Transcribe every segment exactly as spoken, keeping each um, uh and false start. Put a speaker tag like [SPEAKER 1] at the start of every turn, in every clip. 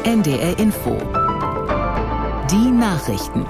[SPEAKER 1] N D R Info. Die Nachrichten.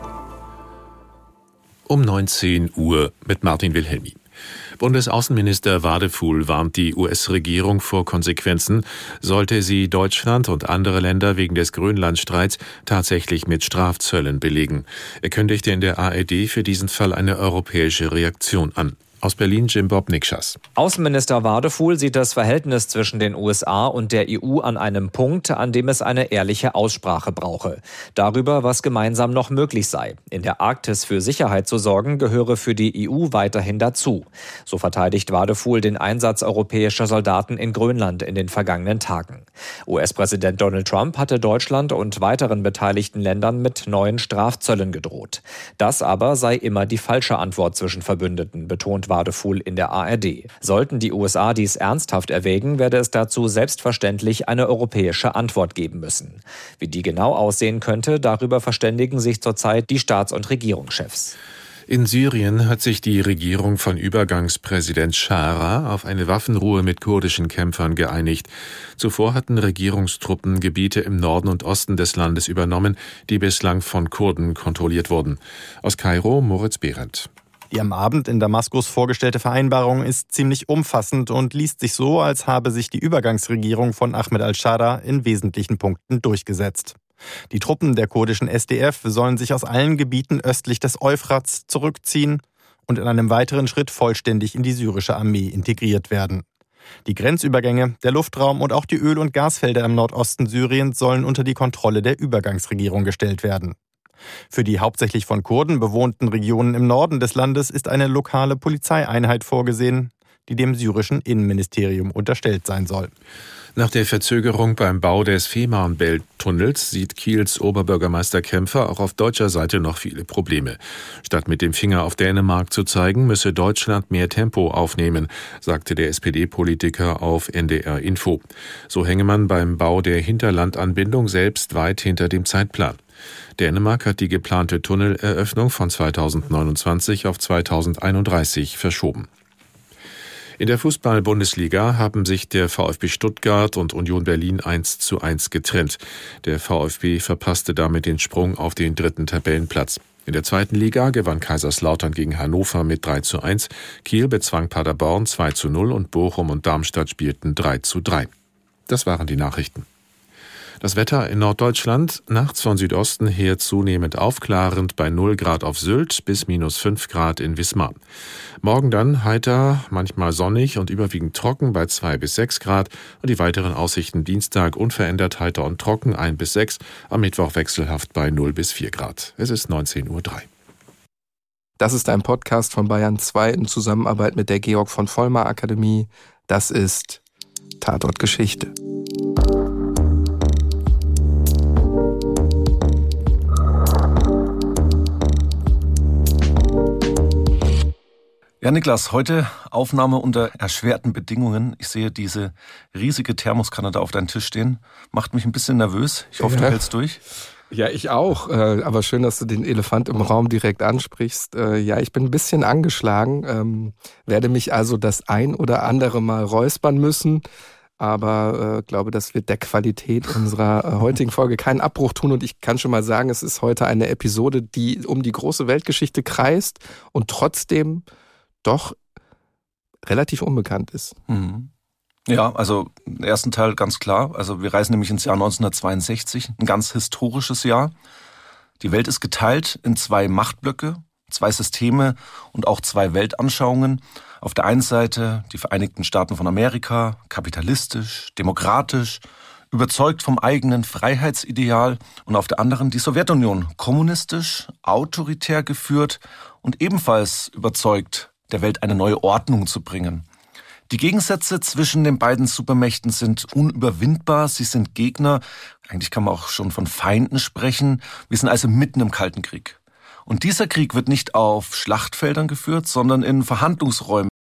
[SPEAKER 2] Um neunzehn Uhr mit Martin Wilhelmi. Bundesaußenminister Wadefuhl warnt die U S-Regierung vor Konsequenzen, sollte sie Deutschland und andere Länder wegen des Grönlandstreits tatsächlich mit Strafzöllen belegen. Er kündigte in der A R D für diesen Fall eine europäische Reaktion an. Aus Berlin Jim-Bob Nikschas.
[SPEAKER 3] Außenminister Wadefuhl sieht das Verhältnis zwischen den U S A und der E U an einem Punkt, an dem es eine ehrliche Aussprache brauche. Darüber, was gemeinsam noch möglich sei. In der Arktis für Sicherheit zu sorgen, gehöre für die E U weiterhin dazu. So verteidigt Wadefuhl den Einsatz europäischer Soldaten in Grönland in den vergangenen Tagen. U S-Präsident Donald Trump hatte Deutschland und weiteren beteiligten Ländern mit neuen Strafzöllen gedroht. Das aber sei immer die falsche Antwort zwischen Verbündeten, betont Wadefuhl in der A R D. Sollten die U S A dies ernsthaft erwägen, werde es dazu selbstverständlich eine europäische Antwort geben müssen. Wie die genau aussehen könnte, darüber verständigen sich zurzeit die Staats- und Regierungschefs.
[SPEAKER 2] In Syrien hat sich die Regierung von Übergangspräsident Schara auf eine Waffenruhe mit kurdischen Kämpfern geeinigt. Zuvor hatten Regierungstruppen Gebiete im Norden und Osten des Landes übernommen, die bislang von Kurden kontrolliert wurden. Aus Kairo Moritz Behrendt.
[SPEAKER 4] Die am Abend in Damaskus vorgestellte Vereinbarung ist ziemlich umfassend und liest sich so, als habe sich die Übergangsregierung von Ahmed al-Shara in wesentlichen Punkten durchgesetzt. Die Truppen der kurdischen S D F sollen sich aus allen Gebieten östlich des Euphrats zurückziehen und in einem weiteren Schritt vollständig in die syrische Armee integriert werden. Die Grenzübergänge, der Luftraum und auch die Öl- und Gasfelder im Nordosten Syriens sollen unter die Kontrolle der Übergangsregierung gestellt werden. Für die hauptsächlich von Kurden bewohnten Regionen im Norden des Landes ist eine lokale Polizeieinheit vorgesehen, die dem syrischen Innenministerium unterstellt sein soll.
[SPEAKER 2] Nach der Verzögerung beim Bau des Fehmarnbelt-Tunnels sieht Kiels Oberbürgermeister Kämpfer auch auf deutscher Seite noch viele Probleme. Statt mit dem Finger auf Dänemark zu zeigen, müsse Deutschland mehr Tempo aufnehmen, sagte der S P D-Politiker auf N D R Info. So hänge man beim Bau der Hinterlandanbindung selbst weit hinter dem Zeitplan. Dänemark hat die geplante Tunneleröffnung von zweitausendneunundzwanzig auf zweitausendeinunddreißig verschoben. In der Fußball-Bundesliga haben sich der VfB Stuttgart und Union Berlin eins zu eins getrennt. Der VfB verpasste damit den Sprung auf den dritten Tabellenplatz. In der zweiten Liga gewann Kaiserslautern gegen Hannover mit drei zu eins, Kiel bezwang Paderborn zwei zu null und Bochum und Darmstadt spielten drei zu drei. Das waren die Nachrichten. Das Wetter in Norddeutschland, nachts von Südosten her zunehmend aufklarend bei null Grad auf Sylt bis minus fünf Grad in Wismar. Morgen dann heiter, manchmal sonnig und überwiegend trocken bei zwei bis sechs Grad und die weiteren Aussichten Dienstag unverändert heiter und trocken ein bis sechs, am Mittwoch wechselhaft bei null bis vier Grad. Es ist neunzehn Uhr drei.
[SPEAKER 5] Das ist ein Podcast von Bayern zwei in Zusammenarbeit mit der Georg von Vollmar Akademie. Das ist Tatort Geschichte.
[SPEAKER 6] Ja, Niklas, heute Aufnahme unter erschwerten Bedingungen. Ich sehe diese riesige Thermoskanne da auf deinem Tisch stehen. Macht mich ein bisschen nervös. Ich hoffe, ja. Du hältst durch.
[SPEAKER 5] Ja, ich auch. Aber schön, dass du den Elefant im Raum direkt ansprichst. Ja, ich bin ein bisschen angeschlagen. Ähm, werde mich also das ein oder andere Mal räuspern müssen. Aber äh, glaube, das wird der Qualität unserer äh, heutigen Folge keinen Abbruch tun. Und ich kann schon mal sagen, es ist heute eine Episode, die um die große Weltgeschichte kreist und trotzdem doch relativ unbekannt ist.
[SPEAKER 6] Mhm. Ja, also im ersten Teil ganz klar. Also wir reisen nämlich ins Jahr neunzehnhundertzweiundsechzig, ein ganz historisches Jahr. Die Welt ist geteilt in zwei Machtblöcke, zwei Systeme und auch zwei Weltanschauungen. Auf der einen Seite die Vereinigten Staaten von Amerika, kapitalistisch, demokratisch, überzeugt vom eigenen Freiheitsideal, und auf der anderen die Sowjetunion, kommunistisch, autoritär geführt und ebenfalls überzeugt, der Welt eine neue Ordnung zu bringen. Die Gegensätze zwischen den beiden Supermächten sind unüberwindbar, sie sind Gegner, eigentlich kann man auch schon von Feinden sprechen. Wir sind also mitten im Kalten Krieg. Und dieser Krieg wird nicht auf Schlachtfeldern geführt, sondern in Verhandlungsräumen